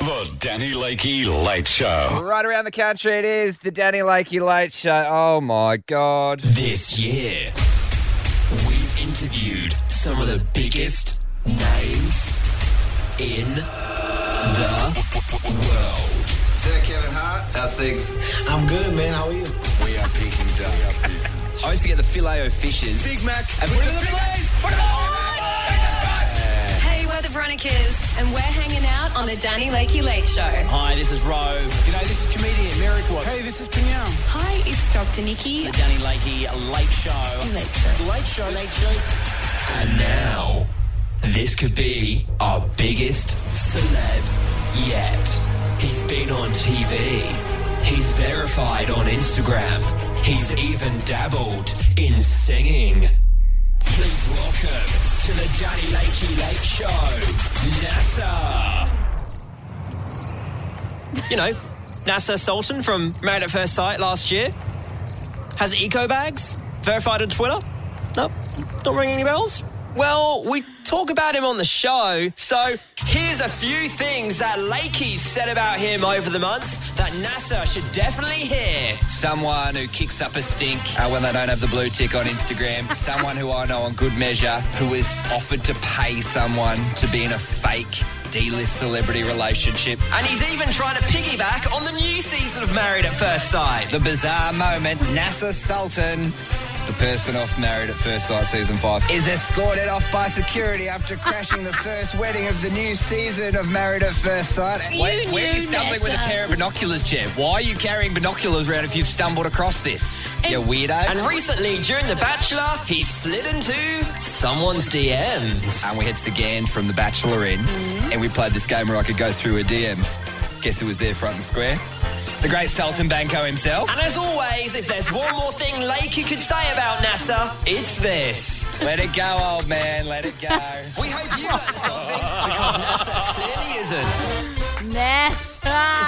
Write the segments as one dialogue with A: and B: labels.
A: The Danny Lakey Late Show.
B: Right around the country, it is the Danny Lakey Late Show. Oh, my God.
C: This year, we've interviewed some of the biggest names in the world.
D: Sir Kevin Hart, how's things?
E: I'm good, man. How are you?
D: We are Peking Duck.
C: I used to get the filet-o-fishes.
D: Big Mac.
C: And put it in the fillets. Put it on!
F: Hey, we're the Veronicas, and we're hanging out on the Danny Lakey Late Show.
G: Hi, this is Rove.
E: G'day, this is comedian Miracle.
G: Hey, this is Pinyao.
F: Hi, it's Dr. Nikki.
G: The Danny Lakey Late Show.
F: Late Show.
G: Late Show.
C: And now, this could be our biggest celeb yet. He's been on TV. He's verified on Instagram. He's even dabbled in singing. Please welcome to the Danny Lakey Late Show, NASA.
H: You know, NASA Sultan from Married at First Sight last year. Has eco bags, verified on Twitter. Nope, not ringing any bells. Well, we talk about him on the show, so here's a few things that Lakey's said about him over the months that NASA should definitely hear.
B: Someone who kicks up a stink when they don't have the blue tick on Instagram. Someone who I know on good measure who is offered to pay someone to be in a fake D-list celebrity relationship.
H: And he's even trying to piggyback on the new season of Married at First Sight.
B: The bizarre moment, NASA Sultan, the person off Married at First Sight Season 5, is escorted off by security after crashing the first wedding of the new season of Married at First Sight. Where are you stumbling with a pair of binoculars, Jeb? Why are you carrying binoculars around if you've stumbled across this? You weirdo.
H: And recently, during The Bachelor, he slid into someone's DMs.
B: And we had Sagand from The Bachelor in, and we played this game where I could go through her DMs. Guess who was there front and square? The great Sultan Banco himself.
H: And as always, if there's one more thing Lakey could say about NASA, it's this.
B: Let it go, old man, let it go.
H: We hope you learned something, because NASA clearly isn't.
I: NASA.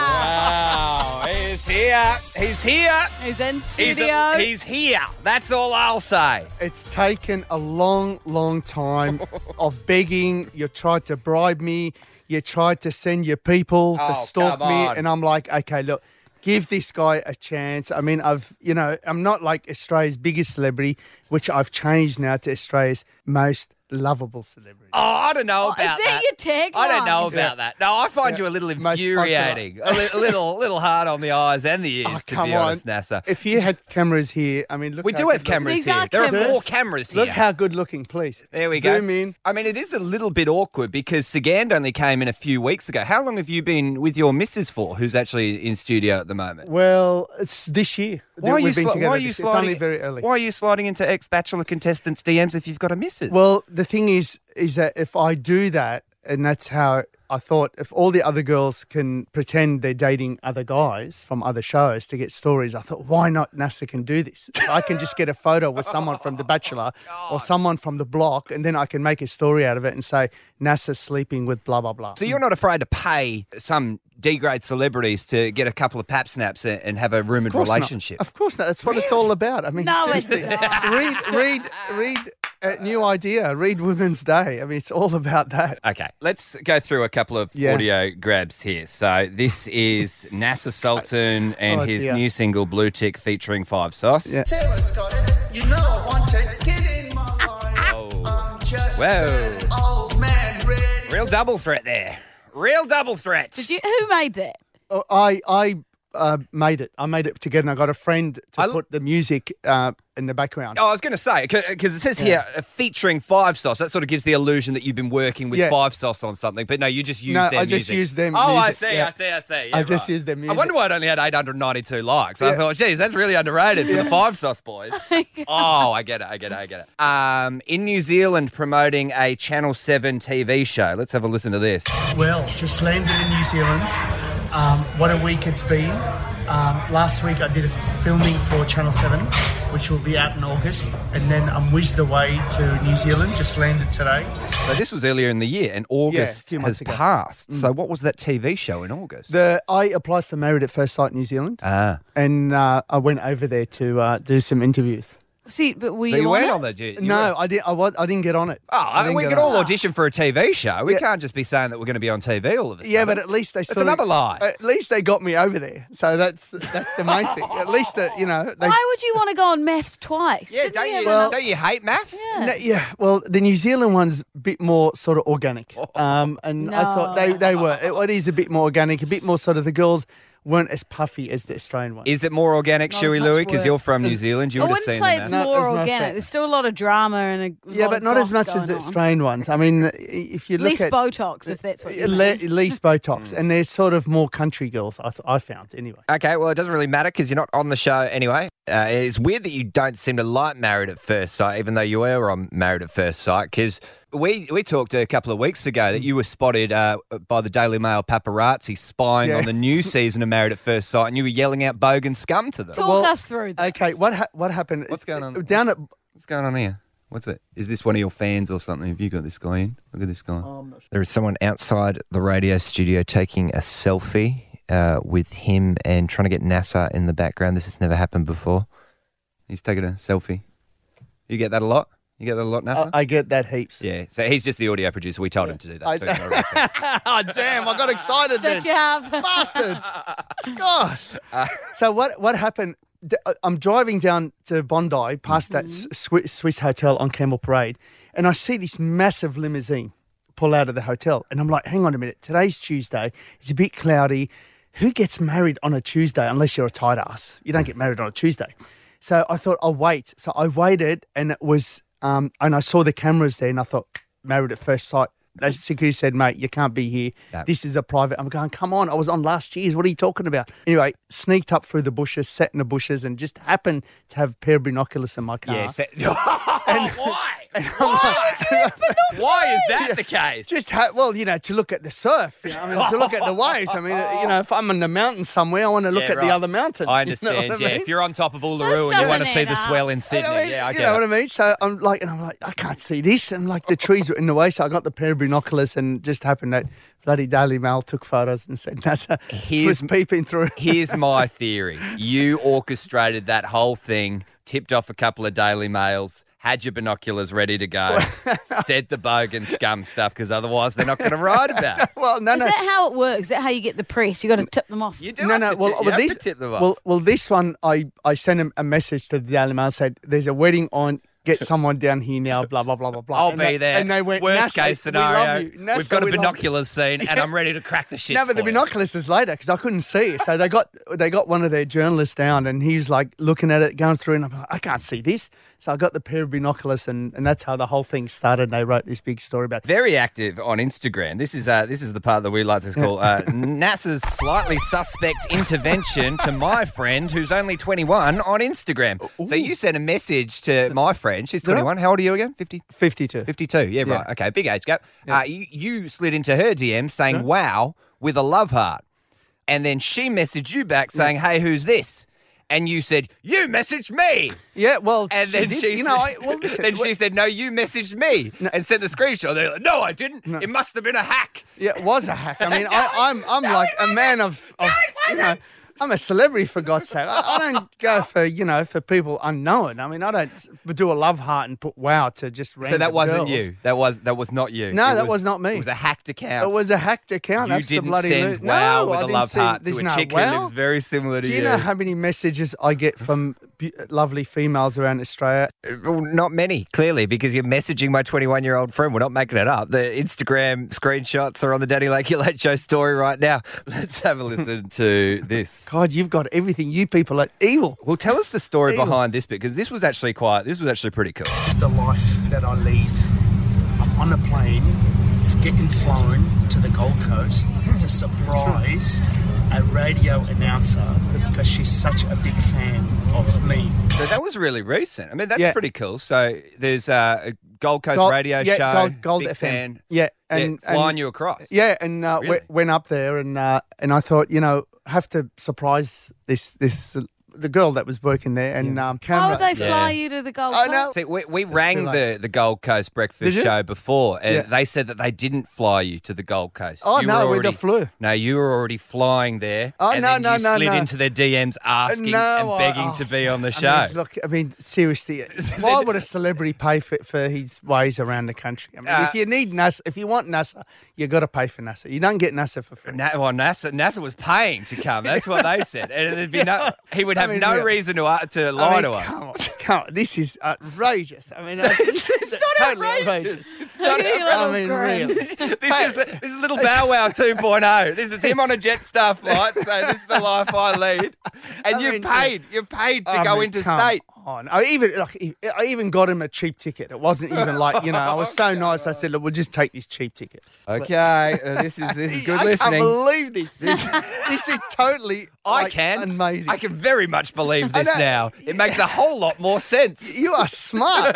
B: Wow, he's here. He's here.
I: He's in studio.
B: He's here. That's all I'll say.
J: It's taken a long, long time of begging. You tried to bribe me. You tried to send your people to stalk me.
B: on.
J: And I'm like, okay, look, give this guy a chance. I mean, I'm not like Australia's biggest celebrity, which I've changed now to Australia's most lovable celebrity.
B: Oh, I don't know about
I: is that your tagline?
B: I don't know about that. No, I find you a little
J: Most
B: infuriating. a little hard on the eyes and the ears, to
J: come
B: be honest,
J: on.
B: NASA.
J: If you had cameras here, I mean, look.
B: We
J: how
B: do have
J: good looking-
B: cameras
I: These
B: here.
I: are
B: There are
I: cameras.
B: 4 cameras here.
J: Look how good looking, please.
B: There we go.
J: Zoom in.
B: I mean, it is a little bit awkward because Sagand only came in a few weeks ago. How long have you been with your missus for, who's actually in studio at the moment?
J: Well, it's this year.
B: Why are you
J: We've been together.
B: why are you
J: It's
B: sliding?
J: only very early.
B: Why are you sliding into ex-Bachelor contestants' DMs if you've got a missus?
J: Well, the thing is that if I do that, and that's how I thought, if all the other girls can pretend they're dating other guys from other shows to get stories, I thought, why not NASA can do this? I can just get a photo with someone from The Bachelor or someone from The Block, and then I can make a story out of it and say, NASA's sleeping with blah, blah, blah.
B: So you're not afraid to pay some D-grade celebrities to get a couple of pap snaps and have a rumoured relationship?
J: Of course not. That's what it's all about. I mean,
I: No, it's
J: seriously,
I: not.
J: read New Idea, read Women's Day. I mean, it's all about that.
B: Okay, let's go through a couple of audio grabs here. So this is NASA Sultan and his
J: dear.
B: new single Blue Tick featuring Five Sauce.
J: Yeah.
E: Sarah's got it. You know I want to get in my life. I'm just
B: Whoa.
E: an old man ready.
B: Real double threat there. Real double threat.
I: Who made that?
J: Oh, I made it. I made it together, and I got a friend to put the music in the background.
B: Oh, I was going to say, because it says here, featuring Five Sauce. That sort of gives the illusion that you've been working with Five Sauce on something. But no, you just used their music.
J: I just used them.
B: Oh,
J: music.
B: I see. Yeah,
J: I just used their music.
B: I wonder why it only had 892 likes. I thought, geez, that's really underrated for the Five Sauce boys. Oh, I get it. In New Zealand, promoting a Channel 7 TV show. Let's have a listen to this.
K: Well, just landed in New Zealand. What a week it's been. Last week I did a filming for Channel 7, which will be out in August, and then I'm whizzed away to New Zealand, just landed today.
B: So this was earlier in the year, and August
J: a few
B: has
J: months ago.
B: passed. So what was that TV show in August?
J: I applied for Married at First Sight New Zealand, and I went over there to do some interviews.
I: See, but were
L: So
I: you
L: went
I: on
L: on
I: it?
L: the...
J: No, I didn't get on it.
L: We can all audition for a TV show. We can't just be saying that we're going to be on TV all of a sudden.
J: Yeah, but at least they
L: It's
J: sort of...
L: another lie.
J: At least they got me over there. So that's the main thing. At least, they...
I: Why would you want to go on MAFS twice?
L: Yeah,
I: Didn't
L: don't you hate maths?
I: Yeah.
J: Well, the New Zealand one's a bit more sort of organic. And I thought they were. It is a bit more organic, a bit more sort of the girls weren't as puffy as the Australian one.
L: Is it more organic,
I: Not
L: Shuey
I: as much
L: Louie? Because
I: work.
L: you're from New Zealand. You
I: I
L: would have
I: wouldn't
L: seen
I: say
L: that.
I: it's
J: Not
I: more
J: as much
I: organic.
J: fat.
I: There's still a lot of drama and
J: Yeah, but not as much as the
I: Australian.
J: Australian ones. I mean, if you look
I: Least
J: at...
I: Botox, if that's what you mean.
J: least Botox. And they're sort of more country girls, I found, anyway.
L: Okay, well, it doesn't really matter because you're not on the show anyway. It's weird that you don't seem to like Married at First Sight, even though you were on Married at First Sight, because we talked a couple of weeks ago that you were spotted by the Daily Mail paparazzi spying on the new season of Married at First Sight, and you were yelling out bogan scum to them.
I: Talk us through this.
J: Okay, what happened?
L: What's going on?
J: What's
L: going on here? What's it? Is this one of your fans or something? Have you got this guy in? Look at this guy.
J: I'm not sure.
L: There is someone outside the radio studio taking a selfie with him and trying to get NASA in the background. This has never happened before. He's taking a selfie. You get that a lot? You get that a lot, NASA?
J: I get that heaps.
L: Yeah, so he's just the audio producer. We told him to do that. So he's not right.
J: Oh, damn, I got excited then.
I: Don't you have?
J: Bastards. God. So what happened? I'm driving down to Bondi past that Swiss hotel on Campbell Parade, and I see this massive limousine pull out of the hotel. And I'm like, hang on a minute. Today's Tuesday. It's a bit cloudy. Who gets married on a Tuesday unless you're a tight ass? You don't get married on a Tuesday. So I thought, I'll wait. So I waited, and it was, and I saw the cameras there, and I thought, Married at First Sight. They security said, mate, you can't be here.
L: No.
J: This is a private. I'm going, come on. I was on last year's. What are you talking about? Anyway, sneaked up through the bushes, sat in the bushes, and just happened to have a pair of binoculars in my car.
L: Yeah, why? Why is that the case?
J: Just to look at the surf. To look at the waves. If I'm in the mountain somewhere, I want to look at the other mountain.
L: I
J: You know
L: understand.
J: what I mean?
L: If you're on top of Uluru and you want to see the swell in Sydney, I get
J: you know
L: it.
J: what I mean? So I'm like, I can't see this. And like the trees were in the way, so I got the pair of binoculars and just happened that bloody Daily Mail took photos and said NASA was peeping through.
L: Here's my theory. You orchestrated that whole thing, tipped off a couple of Daily Mails, had your binoculars ready to go, said the bogan scum stuff, because otherwise they're not going to write about it.
J: Well, no,
I: Is that how it works? Is that how you get the press? You got to tip them off.
L: You do have to tip them off.
J: Well, this one, I sent him a message to the Daily Mail, said, there's a wedding on, get someone down here now, blah, blah, blah, blah, blah.
L: I'll be there.
J: And they went,
L: Worst
J: NASA,
L: case scenario,
J: we love you. NASA,
L: we've got a
J: we love you.
L: binoculars scene and I'm ready to crack the shit.
J: No, but the binoculars is later because I couldn't see it. So they got one of their journalists down and he's like looking at it, going through, and I'm like, I can't see this. So I got the pair of binoculars and that's how the whole thing started. And they wrote this big story about it.
L: Very active on Instagram. This is the part that we like to call NASA's slightly suspect intervention to my friend who's only 21 on Instagram. Ooh. So you sent a message to my friend. She's 21. How old are you again? 50?
J: 52.
L: 52. Yeah, right. Okay, big age gap. Yeah. You slid into her DM saying, wow, with a love heart. And then she messaged you back saying, hey, who's this? And you said, you messaged me.
J: Yeah, well,
L: and then she said, no, you messaged me and sent the screenshot. They're like, no, I didn't. No. It must have been a hack.
J: Yeah, it was a hack. I mean, I'm like a man of I'm a celebrity, for God's sake. I don't go for people unknown. I mean, I don't do a love heart and put wow to just random
L: So that wasn't
J: girls.
L: you. That was not you.
J: No, that was not me.
L: It was a hacked account.
J: It was a hacked account.
L: You
J: That's
L: didn't
J: bloody
L: send wow
J: no,
L: with
J: I
L: a
J: didn't
L: love
J: see,
L: heart to
J: there's
L: a
J: no
L: chick
J: wow.
L: who lives very similar to you.
J: Do you know how many messages I get from lovely females around Australia?
L: Well, not many, clearly, because you're messaging my 21-year-old friend. We're not making it up. The Instagram screenshots are on the Danny Lakey Late Show story right now. Let's have a listen to this.
J: God, you've got everything. You people are evil.
L: Well, tell us the story behind this bit, because this was actually pretty cool.
K: It's the life that I lead. I'm on a plane, getting flown to the Gold Coast to surprise a radio announcer because she's such a big fan of me.
L: So that was really recent. I mean, that's pretty cool. So there's a Gold Coast radio show,
J: Gold
L: big
J: FM.
L: fan.
J: Yeah, and
L: flying you across.
J: Yeah, and
L: really?
J: went up there and I thought, have to surprise this the girl that was working there, and
I: Why
J: camera.
I: would they fly you to the Gold Coast?
J: I know.
L: See, we rang
J: too late.
L: the Gold Coast Breakfast
J: Did you?
L: Show before, and
J: Yeah.
L: they said that they didn't fly you to the Gold Coast.
J: Oh,
L: You
J: no,
L: were
J: we
L: already,
J: got flew.
L: No, you were already flying there.
J: Oh,
L: and
J: no,
L: then
J: no,
L: you
J: no,
L: slid
J: no.
L: into their DMs asking and begging to be on the show.
J: I mean, seriously, why would a celebrity pay for his ways around the country? I mean, if you need NASA, if you want NASA, you got to pay for NASA. You don't get NASA for free.
L: NASA was paying to come. That's what they said. And there'd be he would have no
J: really.
L: reason to lie to us.
J: Come on, this is outrageous. I mean, it's totally outrageous.
L: It's not
J: I mean, really.
L: This is little Bow Wow 2.0. This is him on a Jetstar flight, so this is the life I lead. And you paid to go interstate.
J: I even got him a cheap ticket. It wasn't even like, I was so nice. I said, look, we'll just take this cheap ticket.
L: Okay, this is good listening.
J: I can't believe this. This is totally amazing.
L: I can very much believe this now. It makes a whole lot more sense.
J: You are smart.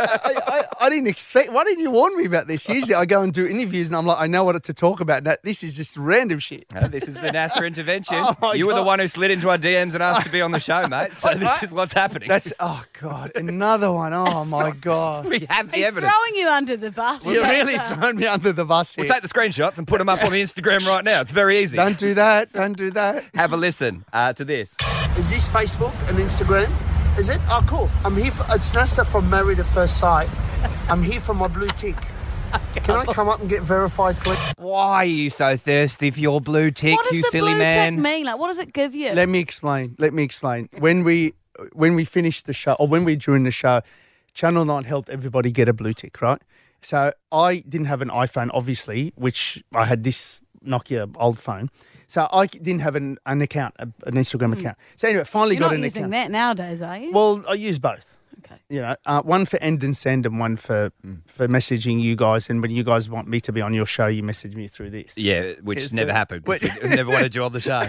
J: I didn't expect. Why didn't you warn me about this? Usually I go and do interviews and I'm like, I know what to talk about. Now, this is just random shit.
L: This is the NASA intervention.
J: Oh,
L: you were the
J: God.
L: one who slid into our DMs and asked to be on the show, mate. So this is what's happening.
J: God, another one. Oh, my God.
L: We have the
I: He's
L: evidence.
I: throwing you under the bus.
J: You're really throwing me under the bus here.
L: We'll take the screenshots and put them up on the Instagram right now. It's very easy.
J: Don't do that. Don't do that.
L: Have a listen to this.
K: Is this Facebook and Instagram? Is it? Oh, cool. I'm here it's NASA from Married at First Sight. I'm here for my blue tick. Can I come up and get verified, please?
L: Why are you so thirsty for your blue tick,
I: What does
L: you
I: the
L: silly
I: blue
L: man?
I: tick mean? Like, what does it give you?
J: Let me explain. When we finished the show, or when we during the show, Channel 9 helped everybody get a blue tick, right? So I didn't have an iPhone, obviously, which I had this Nokia old phone. So I didn't have an account, an Instagram account. So anyway, finally
I: You're
J: got
I: not
J: an
I: using
J: account.
I: that nowadays, are you?
J: Well, I use both.
I: Okay.
J: One for end and send and one for messaging you guys. And when you guys want me to be on your show, you message me through this.
L: Yeah, which never happened. We never wanted you on the show.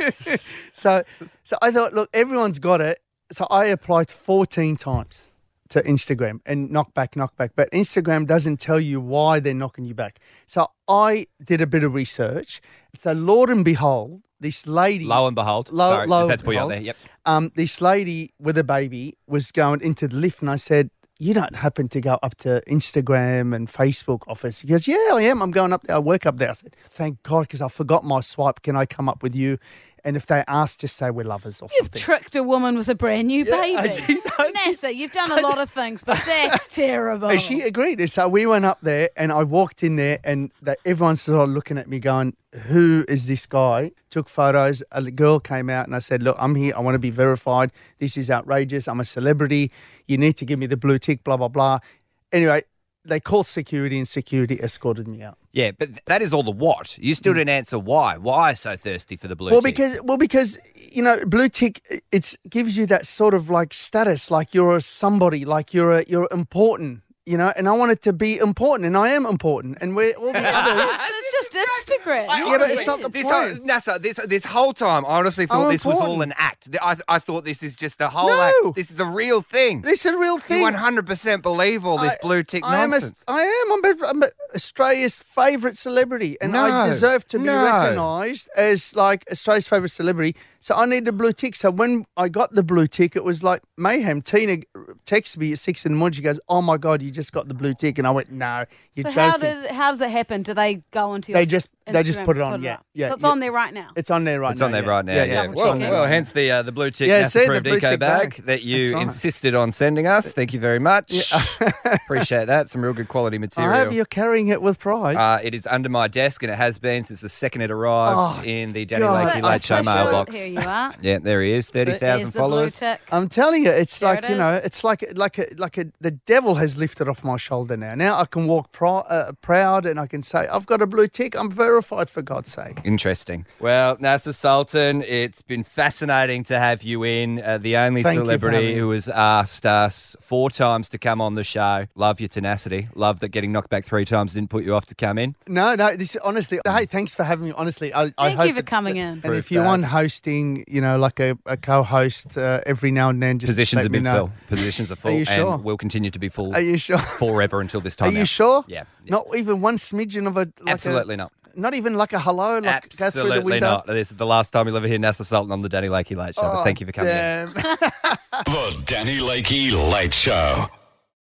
J: So I thought, look, everyone's got it. So I applied 14 times to Instagram and knock back. But Instagram doesn't tell you why they're knocking you back. So I did a bit of research. So Lord and behold, this lady...
L: Lo and behold. Sorry, just had to put you out there. Yep.
J: This lady with a baby was going into the lift and I said, you don't happen to go up to Instagram and Facebook office? He goes, yeah, I am. I'm going up there. I work up there. I said, thank God, because I forgot my swipe. Can I come up with you? And if they ask, just say we're lovers or
I: You've
J: something.
I: tricked a woman with a brand new baby.
J: I did.
I: NASA, you've done a lot of things, but that's terrible.
J: And she agreed. And so we went up there and I walked in there and everyone started looking at me going, who is this guy? Took photos. A girl came out and I said, look, I'm here. I want to be verified. This is outrageous. I'm a celebrity. You need to give me the blue tick, blah, blah, blah. Anyway, they called security and security escorted me out.
L: Yeah, but that is all the what. You still didn't answer why. Why so thirsty for the blue tick?
J: Because blue tick, it gives you that sort of like status, like you're somebody, like you're important, and I want it to be important, and I am important, and we're all the others.
I: It's just Instagram.
J: Yeah, but it's not the point.
L: NASA, this whole time, I honestly thought this was all an act. I thought this is just a whole act. This is a real thing.
J: This is a real thing.
L: You 100% believe all this blue tick nonsense.
J: I'm Australia's favourite celebrity, and I deserve to be recognised as like Australia's favourite celebrity. So I need the blue tick. So when I got the blue tick, it was like mayhem. Tina texted me at 6 in the morning. She goes, "Oh my God, you just got the blue tick," and I went, "No, you're joking."
I: How does it happen? Do they go onto your
J: They just
I: Instagram
J: put it
I: and
J: on.
I: up?
J: Yeah.
I: So it's on there right now.
J: It's on there right now.
L: It's on there right now. Yeah.
I: Double check it.
L: Well, hence the blue tick
J: Yeah, see, the
L: NASA-approved
J: blue
L: eco
J: tick
L: bag
J: bag.
L: that you
J: That's right.
L: insisted on sending us. Thank you very much. Appreciate that. Some real good quality material.
J: I hope you're carrying it with pride.
L: It is under my desk, and it has been since the second it arrived in the Danny
J: God.
L: Lakey Late Show
I: Official.
L: mailbox.
I: Here you are.
L: Yeah, there he is. 30,000
I: There's the
L: followers.
I: blue tick.
J: I'm telling you, it's
I: There
J: like
I: it is.
J: it's like the devil has lifted off my shoulder now. Now I can walk proud, and I can say I've got a blue tick. I'm verified, for God's sake.
L: Interesting. Well, NASA Sultan, it's been fascinating to have you in. The only
J: Thank you for
L: celebrity
J: having me.
L: who has asked us 4 times to come on the show. Love your tenacity. Love that getting knocked back 3 times didn't put you off to come in.
J: No, this honestly. Hey, thanks for having me. Honestly, I
I: Thank
J: hope
I: you for
J: it's-
I: coming in.
J: And
L: Proof
J: if you
L: that.
J: want hosting, like a co-host every now and then, just
L: Positions
J: let
L: have
J: me
L: been
J: know.
L: full. Positions are full.
J: you sure?
L: And will continue to be full
J: Are you sure?
L: forever until this
J: Are
L: time
J: you
L: out.
J: sure?
L: Yeah.
J: Not even one smidgen of a.
L: Absolutely not.
J: Not even like a hello, like go through the
L: Absolutely
J: window.
L: not. This is the last time you'll ever hear NASA Sultan on the Danny Lakey Late Show. But thank you for coming in.
J: Damn.
A: The Danny Lakey Late Show.